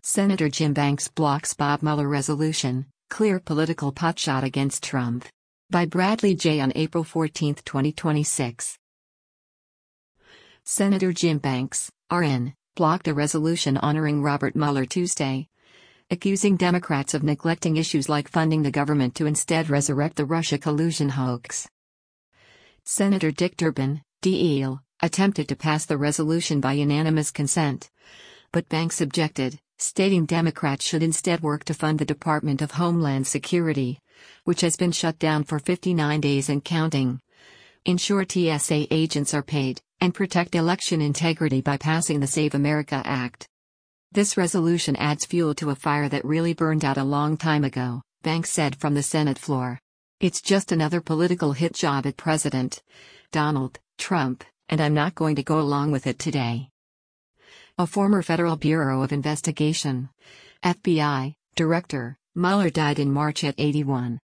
Senator Jim Banks blocks Bob Mueller resolution, clear political potshot against Trump. By Bradley J. on April 14, 2026. Senator Jim Banks, RN, blocked a resolution honoring Robert Mueller Tuesday, accusing Democrats of neglecting issues like funding the government to instead resurrect the Russia collusion hoax. Senator Dick Durbin, DL, attempted to pass the resolution by unanimous consent, but Banks objected, stating Democrats should instead work to fund the Department of Homeland Security, which has been shut down for 59 days and counting, ensure TSA agents are paid, and protect election integrity by passing the Save America Act. This resolution adds fuel to a fire that really burned out a long time ago, Banks said from the Senate floor. It's just another political hit job at President Donald Trump, and I'm not going to go along with it today. A former Federal Bureau of Investigation, FBI, director, Mueller died in March at 81.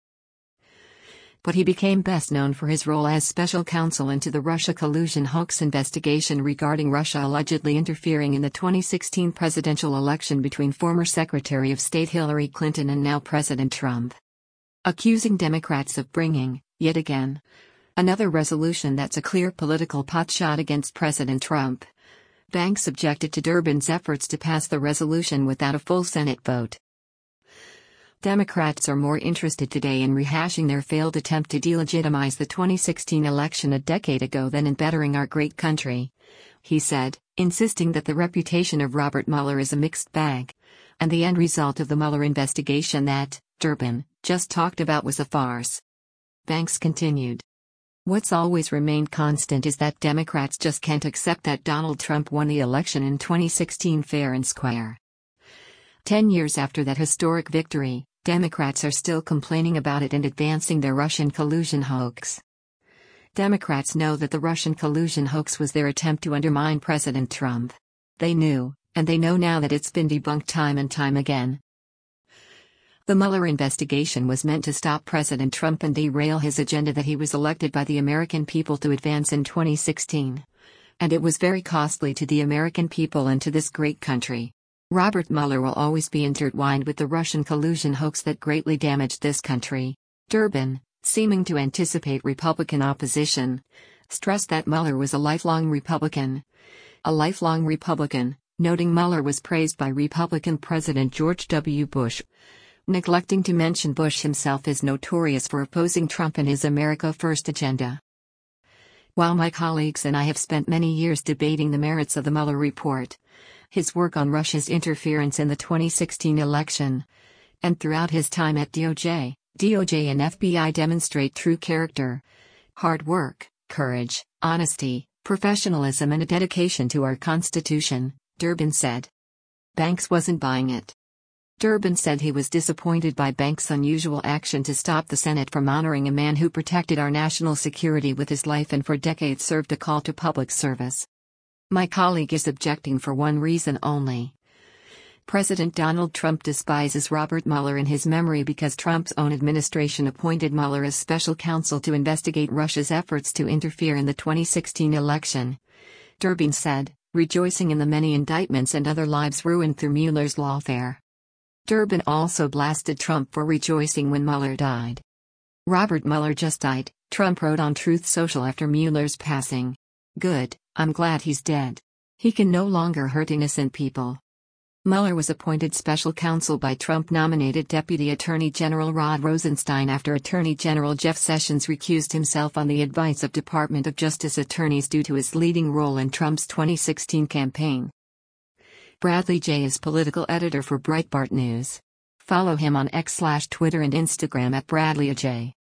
But he became best known for his role as special counsel into the Russia collusion hoax investigation regarding Russia allegedly interfering in the 2016 presidential election between former Secretary of State Hillary Clinton and now President Trump. Accusing Democrats of bringing, yet again, another resolution that's a clear political potshot against President Trump, Banks objected to Durbin's efforts to pass the resolution without a full Senate vote. Democrats are more interested today in rehashing their failed attempt to delegitimize the 2016 election a decade ago than in bettering our great country, he said, insisting that the reputation of Robert Mueller is a mixed bag, and the end result of the Mueller investigation that Durbin just talked about was a farce. Banks continued. What's always remained constant is that Democrats just can't accept that Donald Trump won the election in 2016 fair and square. 10 years after that historic victory, Democrats are still complaining about it and advancing their Russian collusion hoax. Democrats know that the Russian collusion hoax was their attempt to undermine President Trump. They knew, and they know now that it's been debunked time and time again. The Mueller investigation was meant to stop President Trump and derail his agenda that he was elected by the American people to advance in 2016. And it was very costly to the American people and to this great country. Robert Mueller will always be intertwined with the Russian collusion hoax that greatly damaged this country. Durbin, seeming to anticipate Republican opposition, stressed that Mueller was a lifelong Republican. A lifelong Republican, noting Mueller was praised by Republican President George W. Bush, neglecting to mention Bush himself is notorious for opposing Trump and his America First agenda. While my colleagues and I have spent many years debating the merits of the Mueller report, his work on Russia's interference in the 2016 election, and throughout his time at DOJ and FBI demonstrate true character, hard work, courage, honesty, professionalism and a dedication to our Constitution, Durbin said. Banks wasn't buying it. Durbin said he was disappointed by Banks' unusual action to stop the Senate from honoring a man who protected our national security with his life and for decades served a call to public service. My colleague is objecting for one reason only. President Donald Trump despises Robert Mueller in his memory because Trump's own administration appointed Mueller as special counsel to investigate Russia's efforts to interfere in the 2016 election, Durbin said, rejoicing in the many indictments and other lives ruined through Mueller's lawfare. Durbin also blasted Trump for rejoicing when Mueller died. Robert Mueller just died, Trump wrote on Truth Social after Mueller's passing. Good, I'm glad he's dead. He can no longer hurt innocent people. Mueller was appointed special counsel by Trump-nominated Deputy Attorney General Rod Rosenstein after Attorney General Jeff Sessions recused himself on the advice of Department of Justice attorneys due to his leading role in Trump's 2016 campaign. Bradley J. is political editor for Breitbart News. Follow him on X/Twitter and Instagram at BradleyJ.